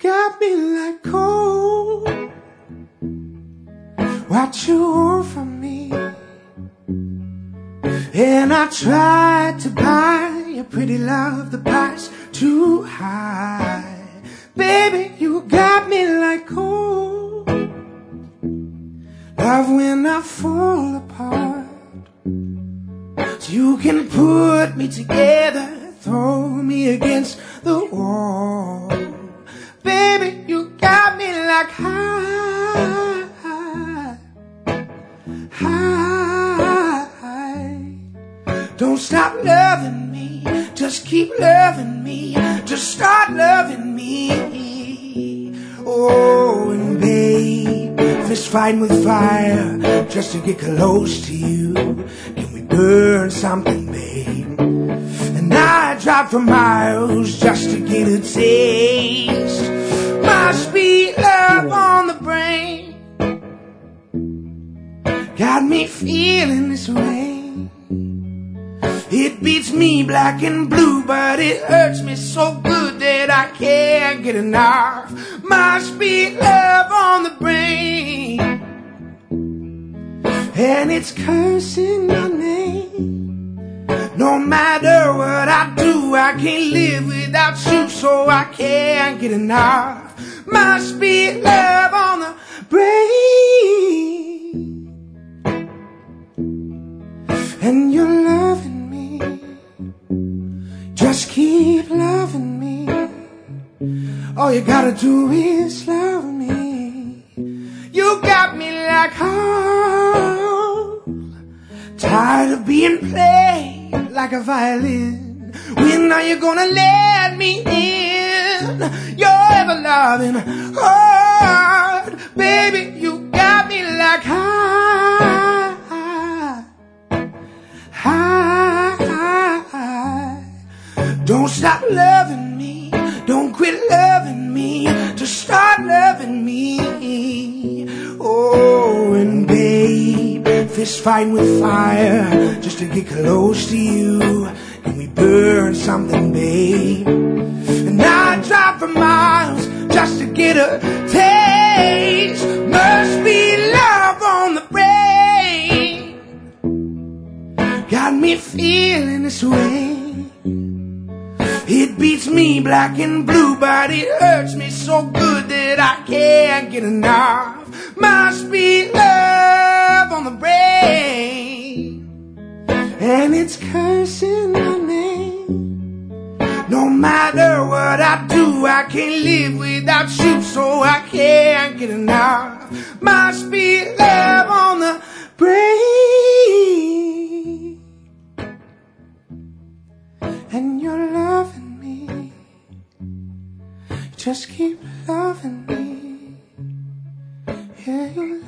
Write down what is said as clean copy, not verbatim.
got me like cold. What you want from me? And I tried to buy your pretty love, the price too high. Baby, you got me like cold. Love when I fall apart, so you can put me together, throw me against the wall. Baby, you got me like high, high. Don't stop loving me, just keep loving me, just start loving me. Oh, and babe, fist fighting with fire just to get close to you. Can we burn something, babe? And I drive for miles just to get a taste. Must be love on the brain, got me feeling this way. It beats me black and blue, but it hurts me so good that I can't get enough. Must be love on the brain, and it's cursing your name. No matter what I do, I can't live without you, so I can't get enough. Must be love on the brain, and you're loving me, just keep loving me. All you gotta do is love me. You got me like home, tired of being played like a violin. When are you gonna let me in your ever-loving heart? Baby, you got me like high, high. Don't stop loving me, don't quit loving me, just start loving me. Oh, and babe, fist fighting with fire just to get close to you. Can we burn something, babe? And I drive for miles just to get a taste. Must be love on the brain, got me feeling this way. It beats me black and blue, but it hurts me so good that I can't get enough. Must be love on the brain, and it's cursing my name. No matter what I do, I can't live without you, so I can't get enough. Must be love on the brain, and you're loving me, just keep loving me. Yeah, you're